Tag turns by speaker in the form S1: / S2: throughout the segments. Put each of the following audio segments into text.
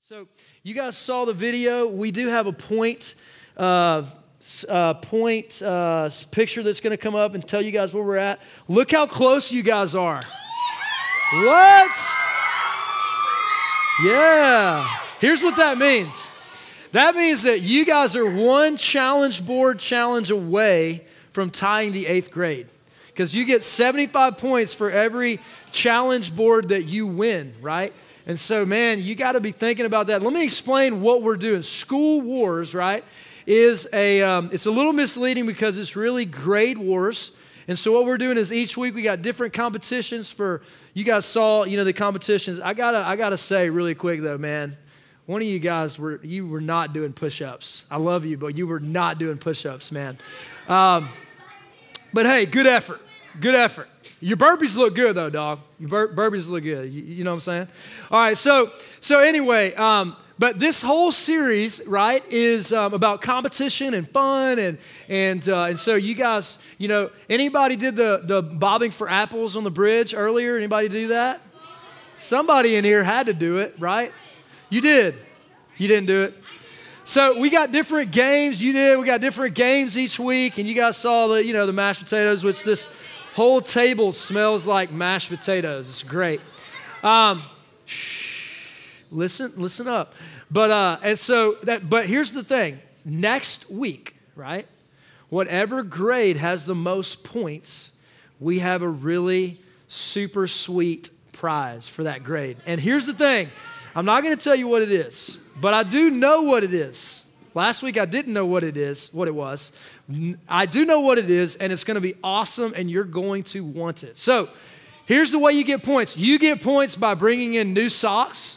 S1: So you guys saw the video. We do have a point picture that's going to come up and tell you guys where we're at. Look how close you guys are. What? Yeah. Here's what that means. That means that you guys are one challenge board challenge away from tying the 8th grade. Because you get 75 points for every challenge board that you win, right? And so, man, you got to be thinking about that. Let me explain what we're doing. School Wars, right, is it's a little misleading because it's really grade wars. And so what we're doing is each week we got different competitions for, you guys saw, the competitions. I gotta say really quick though, man, one of you guys were not doing push-ups. I love you, but you were not doing push-ups, man. But hey, good effort. Good effort. Your burpees look good, though, dog. Your burpees look good. You know what I'm saying? All right, so anyway, but this whole series, right, is about competition and fun, and so you guys, anybody did the bobbing for apples on the bridge earlier? Anybody do that? Somebody in here had to do it, right? You did. You didn't do it. So we got different games. You did. We got different games each week, and you guys saw the mashed potatoes, which this whole table smells like mashed potatoes. It's great. Listen up. But but here's the thing. Next week, right? Whatever grade has the most points, we have a really super sweet prize for that grade. And here's the thing. I'm not going to tell you what it is, but I do know what it is. Last week I didn't know what it was. I do know what it is, and it's going to be awesome, and you're going to want it. So here's the way you get points. You get points by bringing in new socks,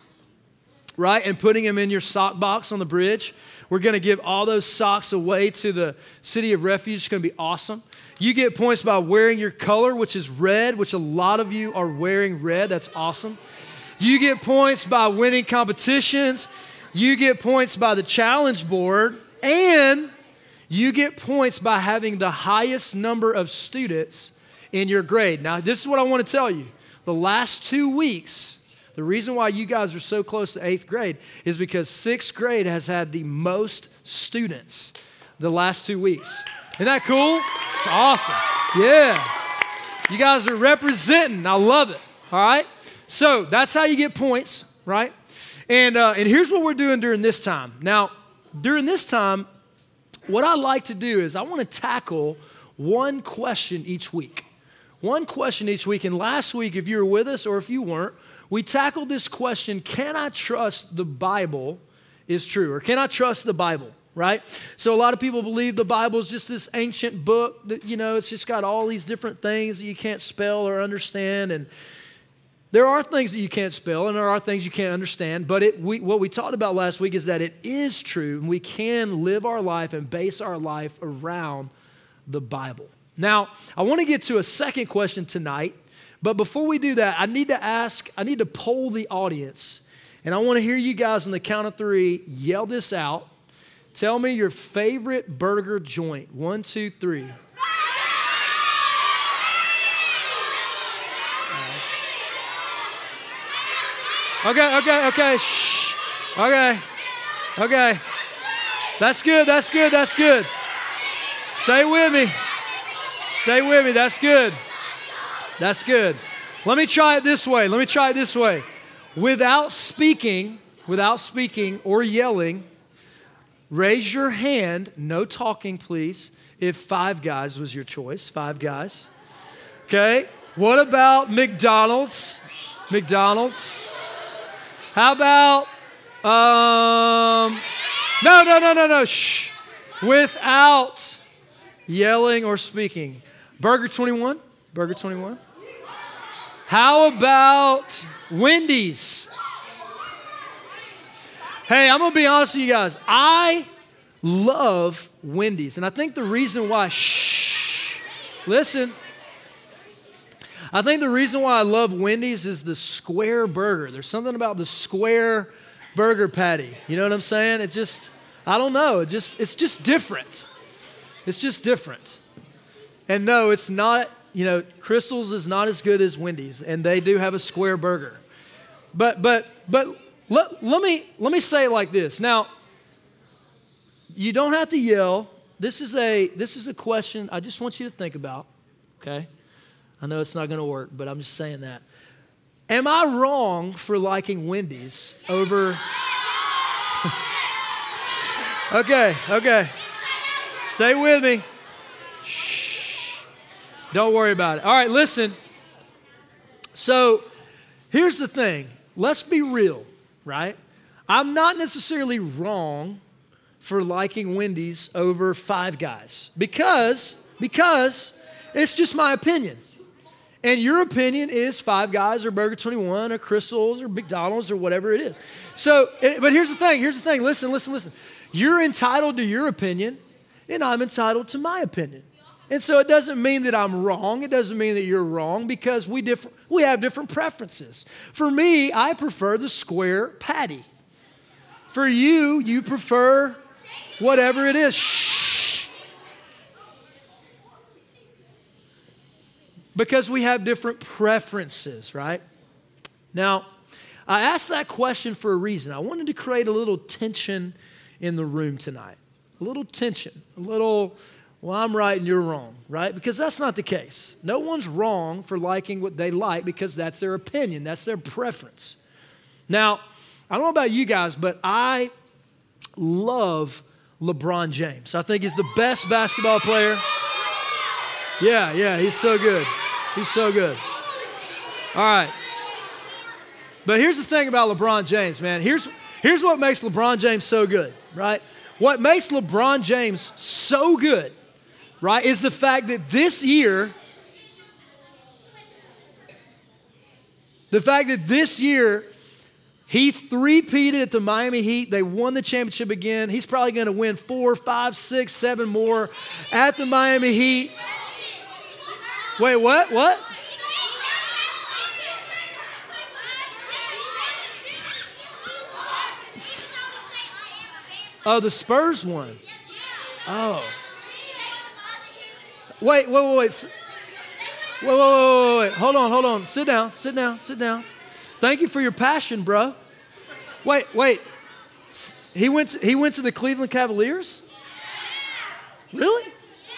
S1: right, and putting them in your sock box on the bridge. We're going to give all those socks away to the City of Refuge. It's going to be awesome. You get points by wearing your color, which is red, which a lot of you are wearing red. That's awesome. You get points by winning competitions. You get points by the challenge board, and you get points by having the highest number of students in your grade. Now, this is what I want to tell you. The last 2 weeks, the reason why you guys are so close to 8th grade is because 6th grade has had the most students the last 2 weeks. Isn't that cool? It's awesome. Yeah. You guys are representing. I love it. All right? So that's how you get points, right? And here's what we're doing during this time. Now, during this time, what I like to do is I want to tackle one question each week. One question each week. And last week, if you were with us or if you weren't, we tackled this question, can I trust the Bible is true? Or can I trust the Bible, right? So a lot of people believe the Bible is just this ancient book that, it's just got all these different things that you can't spell or understand. And there are things that you can't spell and there are things you can't understand, but what we talked about last week is that it is true and we can live our life and base our life around the Bible. Now, I want to get to a second question tonight, but before we do that, I need to poll the audience, and I want to hear you guys on the count of 3 yell this out. Tell me your favorite burger joint. 1, 2, 3. Okay. Shh. Okay. That's good. Stay with me. That's good. Let me try it this way. Without speaking or yelling, raise your hand, no talking, please, if Five Guys was your choice. Five Guys. Okay. What about McDonald's? How about, no. Shh. Without yelling or speaking. Burger 21. How about Wendy's? Hey, I'm going to be honest with you guys. I love Wendy's. And I think the reason why, listen. I think the reason why I love Wendy's is the square burger. There's something about the square burger patty. You know what I'm saying? I don't know. It's just different. It's just different. And no, it's not, Crystal's is not as good as Wendy's, and they do have a square burger. But let me say it like this. Now, you don't have to yell. This is a question I just want you to think about, okay? I know it's not going to work, but I'm just saying that. Am I wrong for liking Wendy's over... Okay. Stay with me. Shh. Don't worry about it. All right, listen. So here's the thing. Let's be real, right? I'm not necessarily wrong for liking Wendy's over Five Guys because it's just my opinion. And your opinion is Five Guys or Burger 21 or Crystal's or McDonald's or whatever it is. So, but here's the thing. Listen. You're entitled to your opinion, and I'm entitled to my opinion. And so it doesn't mean that I'm wrong. It doesn't mean that you're wrong because we have different preferences. For me, I prefer the square patty. For you, you prefer whatever it is. Shh. Because we have different preferences, right? Now, I asked that question for a reason. I wanted to create a little tension in the room tonight. A little tension, well, I'm right and you're wrong, right? Because that's not the case. No one's wrong for liking what they like because that's their opinion, that's their preference. Now, I don't know about you guys, but I love LeBron James. I think he's the best basketball player. Yeah, he's so good. All right. But here's the thing about LeBron James, man. Here's what makes LeBron James so good, right? What makes LeBron James so good, right, is the fact that this year, he three-peated at the Miami Heat. They won the championship again. He's probably going to win 4, 5, 6, 7 more at the Miami Heat. Wait, what? Oh, the Spurs won. Oh. Wait. Hold on. Sit down. Thank you for your passion, bro. Wait. He went to the Cleveland Cavaliers? Really?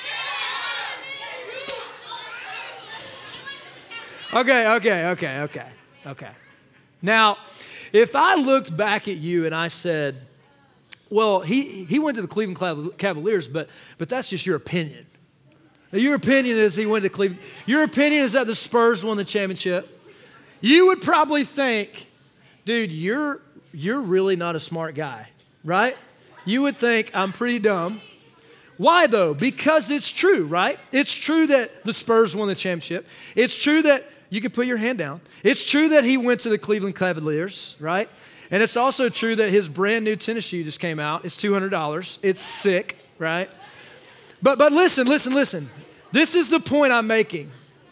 S1: Okay. Now, if I looked back at you and I said, well, he went to the Cleveland Cavaliers, but that's just your opinion. Your opinion is he went to Cleveland. Your opinion is that the Spurs won the championship. You would probably think, dude, you're really not a smart guy, right? You would think I'm pretty dumb. Why though? Because it's true, right? It's true that the Spurs won the championship. It's true that you can put your hand down. It's true that he went to the Cleveland Cavaliers, right? And it's also true that his brand new tennis shoe just came out. It's $200. It's sick, right? But listen. This is the point I'm making.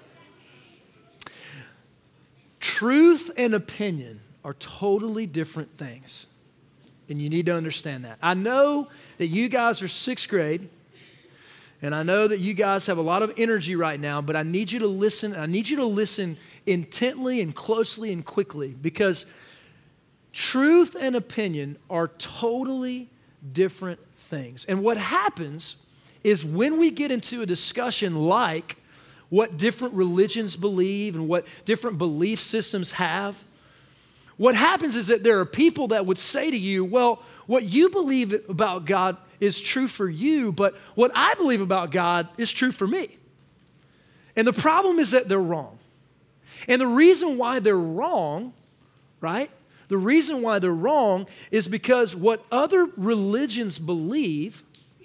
S1: Truth and opinion are totally different things. And you need to understand that. I know that you guys are 6th grade, and I know that you guys have a lot of energy right now, but I need you to listen. I need you to listen intently and closely and quickly because truth and opinion are totally different things. And what happens is when we get into a discussion like what different religions believe and what different belief systems have, what happens is that there are people that would say to you, well, what you believe about God is true for you, but what I believe about God is true for me. And the problem is that they're wrong. And the reason why they're wrong, right? The reason why they're wrong is because what other religions believe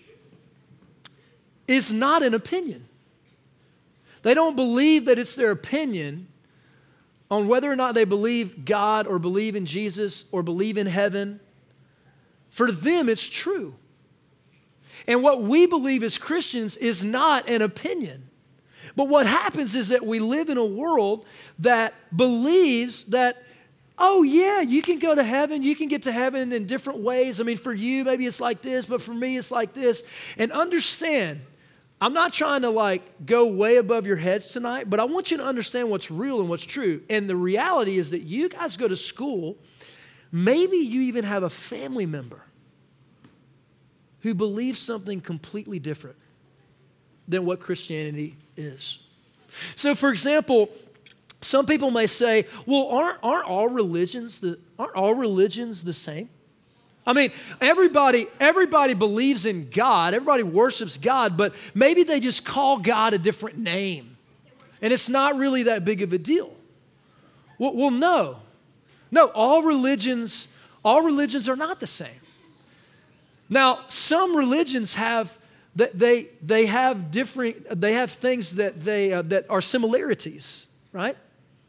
S1: is not an opinion. They don't believe that it's their opinion on whether or not they believe God or believe in Jesus or believe in heaven. For them, it's true. And what we believe as Christians is not an opinion. But what happens is that we live in a world that believes that, oh yeah, you can go to heaven, you can get to heaven in different ways. I mean, for you, maybe it's like this, but for me, it's like this. And understand, I'm not trying to go way above your heads tonight, but I want you to understand what's real and what's true. And the reality is that you guys go to school maybe you even have a family member who believes something completely different than what Christianity is. So, for example, some people may say, well, aren't all religions the same? I mean, everybody believes in God, everybody worships God, but maybe they just call God a different name. And it's not really that big of a deal. Well, no. No, all religions are not the same. Now, some religions have they have things that are similarities, right?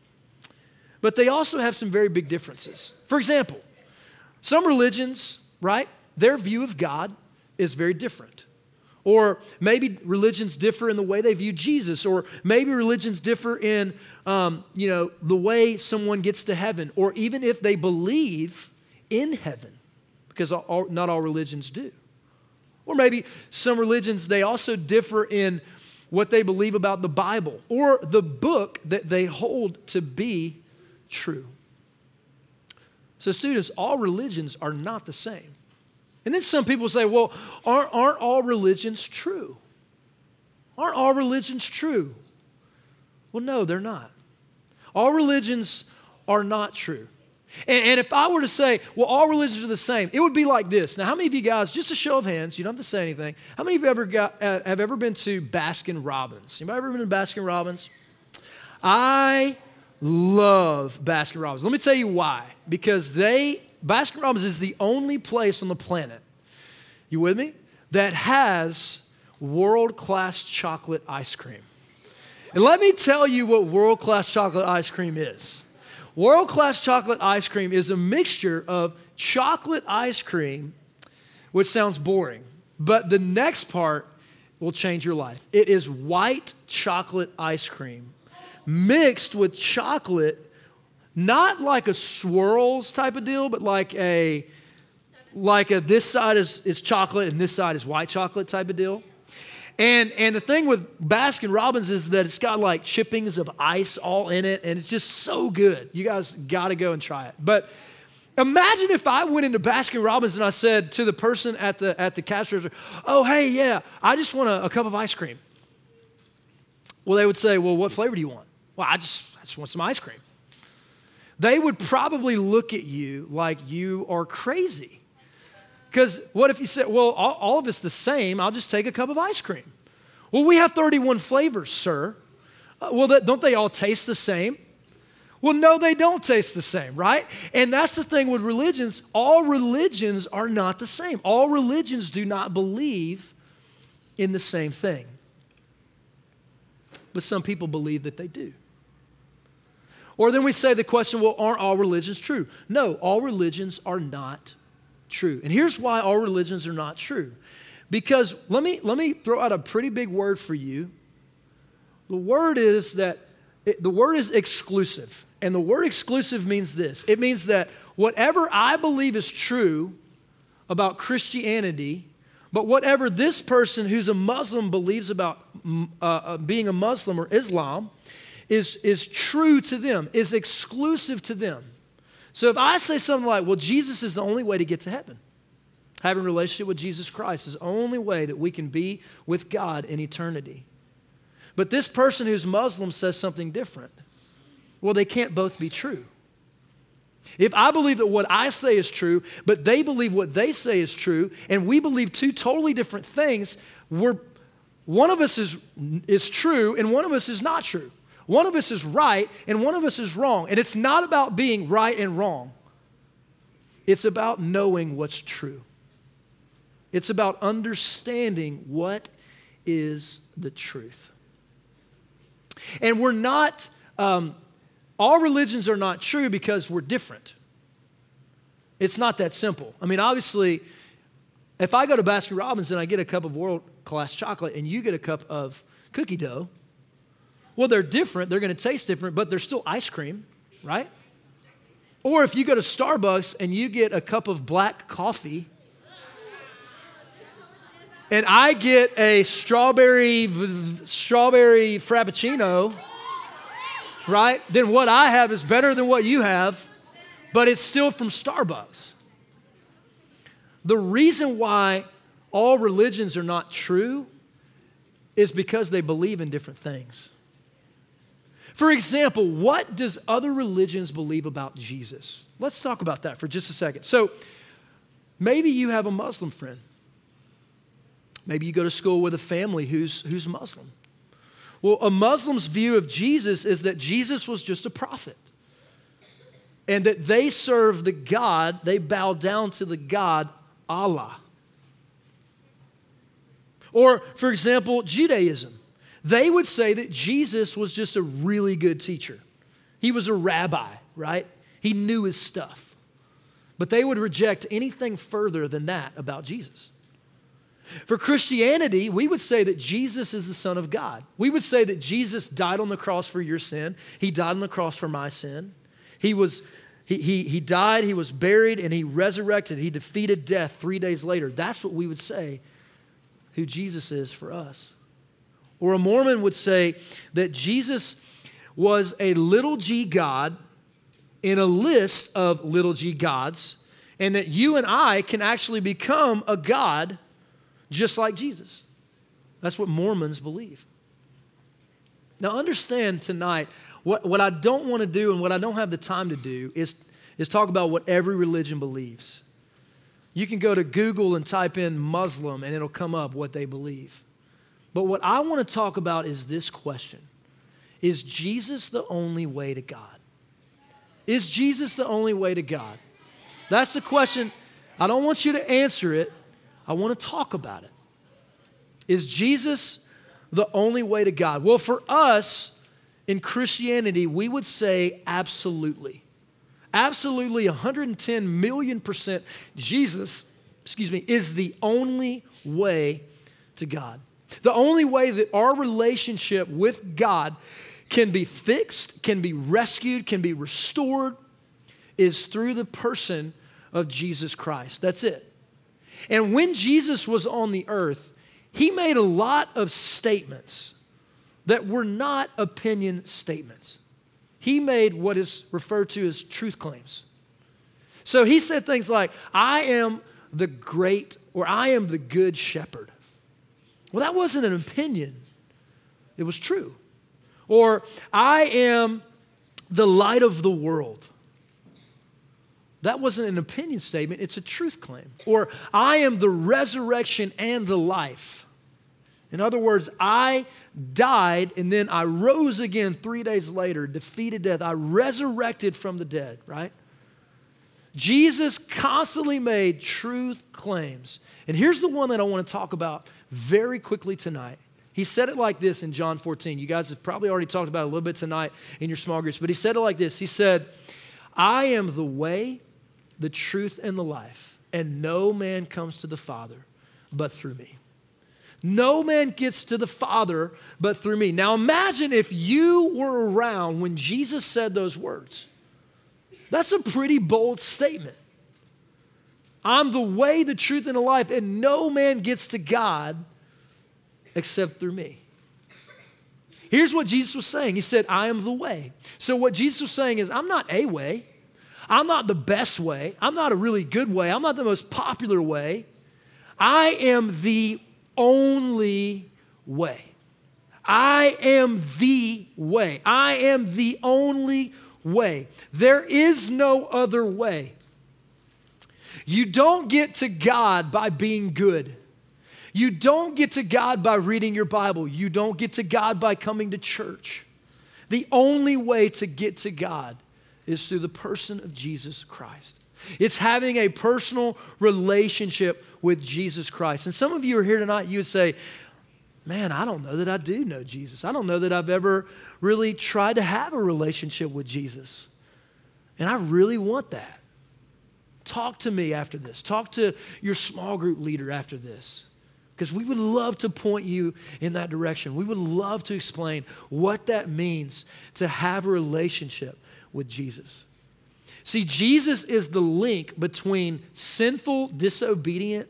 S1: But they also have some very big differences. For example, some religions, right, their view of God is very different. Or maybe religions differ in the way they view Jesus, or maybe religions differ in, the way someone gets to heaven, or even if they believe in heaven, because not all religions do. Or maybe some religions, they also differ in what they believe about the Bible, or the book that they hold to be true. So students, all religions are not the same. And then some people say, well, aren't all religions true? Aren't all religions true? Well, no, they're not. All religions are not true. And if I were to say, well, all religions are the same, it would be like this. Now, how many of you guys, just a show of hands, you don't have to say anything, how many of you have ever been to Baskin Robbins? Anybody ever been to Baskin Robbins? I love Baskin Robbins. Let me tell you why. Because Baskin Robbins is the only place on the planet, you with me, that has world-class chocolate ice cream. And let me tell you what world-class chocolate ice cream is. World-class chocolate ice cream is a mixture of chocolate ice cream, which sounds boring, but the next part will change your life. It is white chocolate ice cream mixed with chocolate, not like a swirls type of deal, but like a this side is chocolate and this side is white chocolate type of deal. And the thing with Baskin Robbins is that it's got like chippings of ice all in it, and it's just so good. You guys got to go and try it. But imagine if I went into Baskin Robbins and I said to the person at the cash register, oh, hey, yeah, I just want a cup of ice cream. Well, they would say, well, what flavor do you want? Well, I just want some ice cream. They would probably look at you like you are crazy. Because what if you said, well, all of it's the same, I'll just take a cup of ice cream. Well, we have 31 flavors, sir. Don't they all taste the same? Well, no, they don't taste the same, right? And that's the thing with religions. All religions are not the same. All religions do not believe in the same thing. But some people believe that they do. Or then we say the question, well, aren't all religions true? No, all religions are not true. And here's why all religions are not true. Because let me throw out a pretty big word for you. The word is exclusive. And the word exclusive means this. It means that whatever I believe is true about Christianity, but whatever this person who's a Muslim believes about being a Muslim or Islam is true to them, is exclusive to them. So if I say something like, well, Jesus is the only way to get to heaven. Having a relationship with Jesus Christ is the only way that we can be with God in eternity. But this person who's Muslim says something different. Well, they can't both be true. If I believe that what I say is true, but they believe what they say is true, and we believe two totally different things, one of us is true and one of us is not true. One of us is right and one of us is wrong. And it's not about being right and wrong. It's about knowing what's true. It's about understanding what is the truth. And we're not, all religions are not true because we're different. It's not that simple. I mean, obviously, if I go to Baskin Robbins and I get a cup of world-class chocolate and you get a cup of cookie dough, well, they're different. They're going to taste different, but they're still ice cream, right? Or if you go to Starbucks and you get a cup of black coffee and I get a strawberry frappuccino, right? Then what I have is better than what you have, but it's still from Starbucks. The reason why all religions are not true is because they believe in different things. For example, what does other religions believe about Jesus? Let's talk about that for just a second. So maybe you have a Muslim friend. Maybe you go to school with a family who's Muslim. Well, a Muslim's view of Jesus is that Jesus was just a prophet and that they serve the God, they bow down to the God, Allah. Or, for example, Judaism. They would say that Jesus was just a really good teacher. He was a rabbi, right? He knew his stuff. But they would reject anything further than that about Jesus. For Christianity, we would say that Jesus is the Son of God. We would say that Jesus died on the cross for your sin. He died on the cross for my sin. He died, he was buried, and he resurrected. He defeated death 3 days later. That's what we would say who Jesus is for us. Or a Mormon would say that Jesus was a little g God in a list of little g gods, and that you and I can actually become a God just like Jesus. That's what Mormons believe. Now understand tonight, what I don't want to do and what I don't have the time to do is talk about what every religion believes. You can go to Google and type in Muslim and it'll come up what they believe. But what I want to talk about is this question. Is Jesus the only way to God? Is Jesus the only way to God? That's the question. I don't want you to answer it. I want to talk about it. Is Jesus the only way to God? Well, for us in Christianity, we would say absolutely. Absolutely 110 million% Jesus, is the only way to God. The only way that our relationship with God can be fixed, can be rescued, can be restored is through the person of Jesus Christ. That's it. And when Jesus was on the earth, he made a lot of statements that were not opinion statements. He made what is referred to as truth claims. So he said things like, I am the great, or I am the good shepherd. Well, that wasn't an opinion. It was true. Or, I am the light of the world. That wasn't an opinion statement. It's a truth claim. Or, I am the resurrection and the life. In other words, I died and then I rose again 3 days later, defeated death. I resurrected from the dead, right? Jesus constantly made truth claims. And here's the one that I want to talk about very quickly tonight. He said it like this in John 14. You guys have probably already talked about it a little bit tonight in your small groups, but he said it like this. He said, I am the way, the truth, and the life, and no man comes to the Father but through me. No man gets to the Father but through me. Now imagine if you were around when Jesus said those words. That's a pretty bold statement. I'm the way, the truth, and the life, and no man gets to God except through me. Here's what Jesus was saying. He said, I am the way. So what Jesus was saying is, I'm not a way. I'm not the best way. I'm not a really good way. I'm not the most popular way. I am the only way. I am the way. I am the only way. There is no other way. You don't get to God by being good. You don't get to God by reading your Bible. You don't get to God by coming to church. The only way to get to God is through the person of Jesus Christ. It's having a personal relationship with Jesus Christ. And some of you are here tonight, you would say, man, I don't know that I do know Jesus. I don't know that I've ever really tried to have a relationship with Jesus. And I really want that. Talk to me after this. Talk to your small group leader after this. Because we would love to point you in that direction. We would love to explain what that means to have a relationship with Jesus. See, Jesus is the link between sinful, disobedient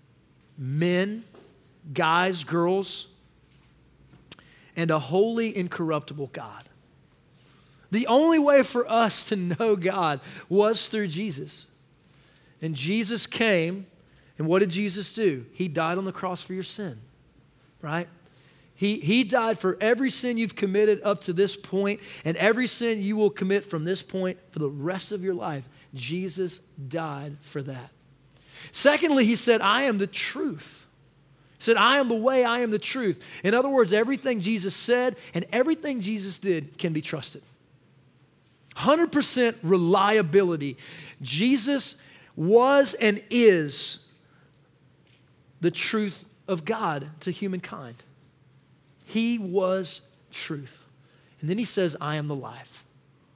S1: men, guys, girls, and a holy, incorruptible God. The only way for us to know God was through Jesus. And Jesus came, and what did Jesus do? He died on the cross for your sin, right? He died for every sin you've committed up to this point, and every sin you will commit from this point for the rest of your life. Jesus died for that. Secondly, he said, I am the truth. He said, I am the way, I am the truth. In other words, everything Jesus said and everything Jesus did can be trusted. 100% reliability. Jesus was and is the truth of God to humankind. He was truth. And then he says, I am the life.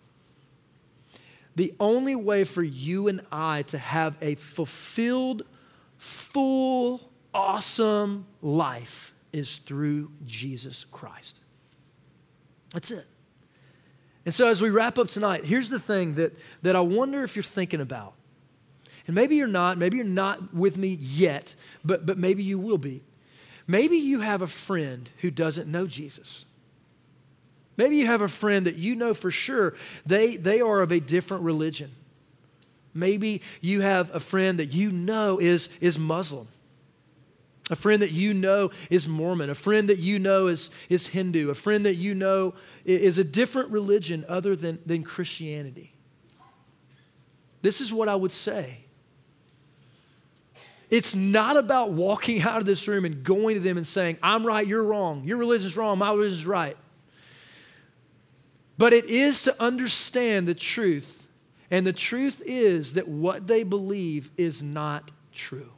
S1: The only way for you and I to have a fulfilled, full, awesome life is through Jesus Christ. That's it. And so as we wrap up tonight, here's the thing that I wonder if you're thinking about. And maybe you're not with me yet, but maybe you will be. Maybe you have a friend who doesn't know Jesus. Maybe you have a friend that you know for sure they are of a different religion. Maybe you have a friend that you know is Muslim. A friend that you know is Mormon. A friend that you know is Hindu. A friend that you know is a different religion other than Christianity. This is what I would say. It's not about walking out of this room and going to them and saying, I'm right, you're wrong. Your religion's wrong, my religion's right. But it is to understand the truth. And the truth is that what they believe is not true.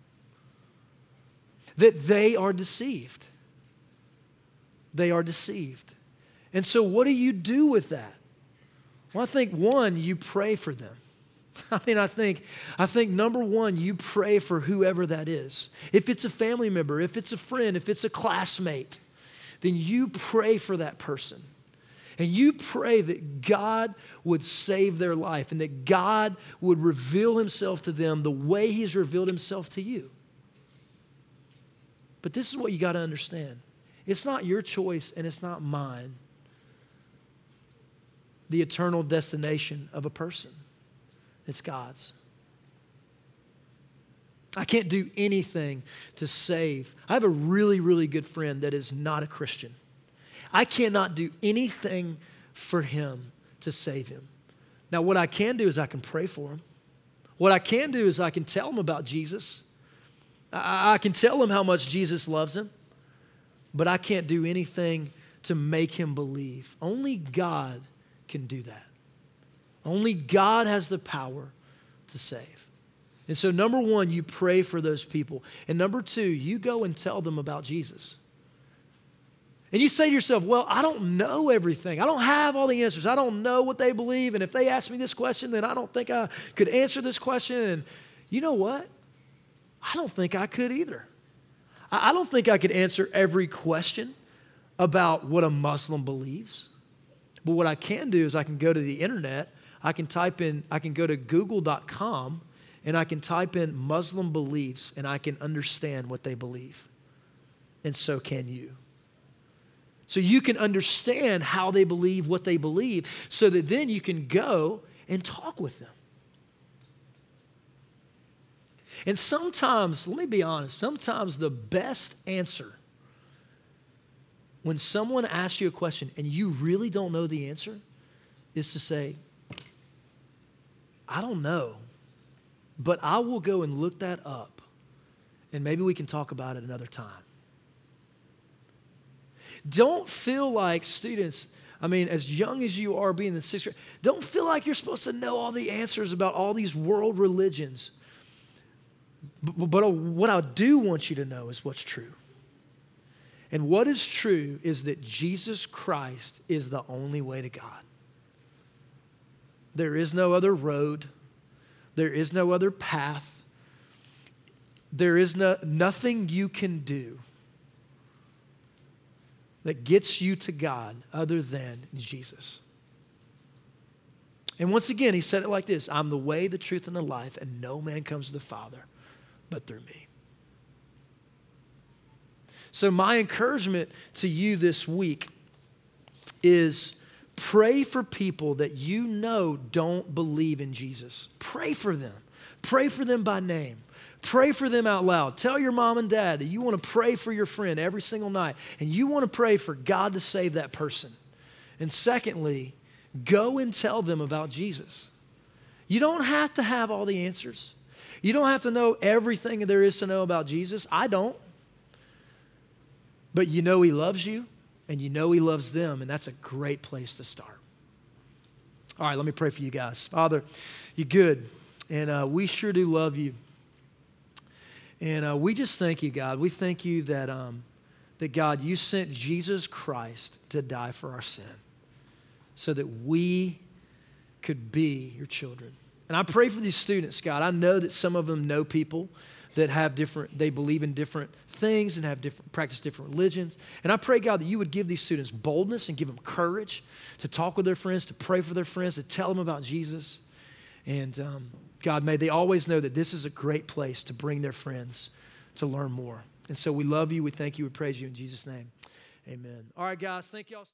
S1: That they are deceived. They are deceived. And so what do you do with that? Well, I think one, you pray for them. I think number one, you pray for whoever that is. If it's a family member, if it's a friend, if it's a classmate, then you pray for that person. And you pray that God would save their life and that God would reveal himself to them the way he's revealed himself to you. But this is what you got to understand. It's not your choice and it's not mine, the eternal destination of a person. It's God's. I can't do anything to save. I have a really, really good friend that is not a Christian. I cannot do anything for him to save him. Now, what I can do is I can pray for him. What I can do is I can tell him about Jesus. I can tell him how much Jesus loves him, but I can't do anything to make him believe. Only God can do that. Only God has the power to save. And so number one, you pray for those people. And number two, you go and tell them about Jesus. And you say to yourself, well, I don't know everything. I don't have all the answers. I don't know what they believe. And if they ask me this question, then I don't think I could answer this question. And you know what? I don't think I could either. I don't think I could answer every question about what a Muslim believes. But what I can do is I can go to the internet. I can go to google.com and I can type in Muslim beliefs and I can understand what they believe. And so can you. So you can understand how they believe what they believe so that then you can go and talk with them. And sometimes, let me be honest, sometimes the best answer when someone asks you a question and you really don't know the answer is to say, I don't know, but I will go and look that up and maybe we can talk about it another time. Don't feel like students, as young as you are being in the sixth grade, don't feel like you're supposed to know all the answers about all these world religions. But what I do want you to know is what's true. And what is true is that Jesus Christ is the only way to God. There is no other road. There is no other path. There is nothing you can do that gets you to God other than Jesus. And once again, he said it like this, I'm the way, the truth, and the life, and no man comes to the Father but through me. So my encouragement to you this week is Pray for people that you know don't believe in Jesus. Pray for them. Pray for them by name. Pray for them out loud. Tell your mom and dad that you want to pray for your friend every single night, and you want to pray for God to save that person. And secondly, go and tell them about Jesus. You don't have to have all the answers. You don't have to know everything there is to know about Jesus. I don't. But you know he loves you, and you know he loves them, and that's a great place to start. All right, let me pray for you guys. Father, you're good, and we sure do love you. And we just thank you, God. We thank you that, that, God, you sent Jesus Christ to die for our sin so that we could be your children. And I pray for these students, God. I know that some of them know people that have they believe in different things and practice different religions. And I pray, God, that you would give these students boldness and give them courage to talk with their friends, to pray for their friends, to tell them about Jesus. And God, may they always know that this is a great place to bring their friends to learn more. And so we love you, we thank you, we praise you in Jesus' name. Amen. All right, guys, thank y'all.